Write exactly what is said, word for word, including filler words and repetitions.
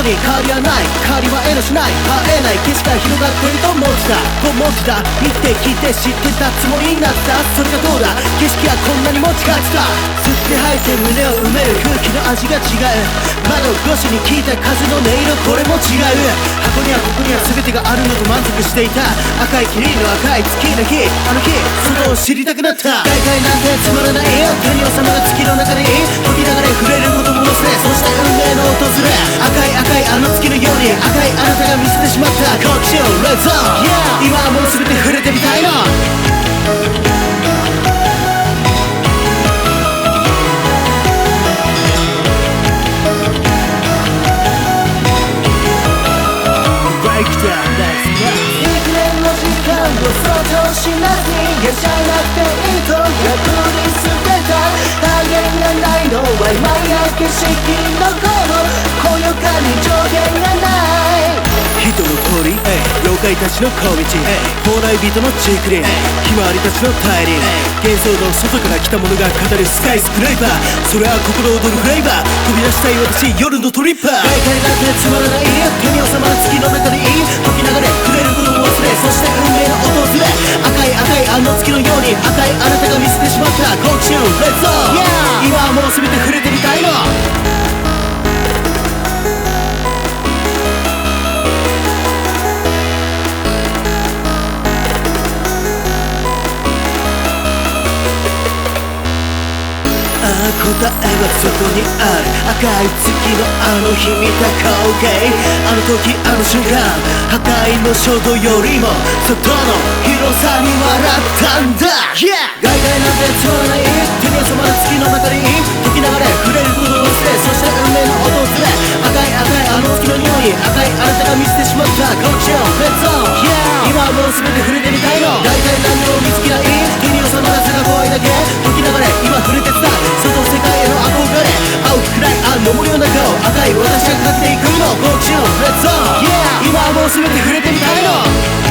に変わりはない、変わりは得のしない、会えない景色が広がっていると文字だと文字だ、見て聞いて知ってたつもりになった。それがどうだ、景色はこんなにも違ってた。吸って吐いて胸を埋める空気の味が違う。窓越しに聞いた風の音色、これも違う。箱にはここには全てがあるのと満足していた。赤い霧の赤い月の日、あの日外を知りたくなった。大会なんてつまらないよ、手に収まる月の中に時流れ触れることも忘れ、そして運命の訪れ。赤い赤いあの月のように赤いあなたが見せてしまった好奇心をレッツオン、yeah! 今はもう全て触れてみたいの。想像しなくて嫌じゃなくていいと逆に捨てた。加減がないのは今や景色のこのこよかに上限がない。人の通り、妖怪たちの小道、蓬莱人の竹林、ひまわりたちの大輪、幻想の外から来た者が語るスカイスクレーパー。それは心躍るフレーバー、飛び出したい私夜のトリッパー。大会なんてつまらない、手に収まる月の中に時流れ触れることも忘れ、そして運命の訪れ。赤い赤いあの月のように赤いあなたが見せてしまった好奇心をレッツオン、yeah! 今はもう全て触れてみたいの。答えはそこにある。赤い月のあの日見た光景、あの時あの瞬間、破壊の衝動よりも外の広さに笑ったんだ、yeah! 外界なんてつまらない、手に収まる月の中に時流れ触れることを忘れ、そして運命の訪れ。赤い赤いあの月のように赤いあなたが見せてしまった好奇心をレッツオン、yeah! 今はもう全て触れてみたいの。大体何を見つけない、手に収まらずが怖いだけ。時流れ今触れてた外世界への憧れ、青く暗いあの森の中を赤い私がかけていくの好奇心をレッツオン、yeah! 今はもう全て触れてみたいの。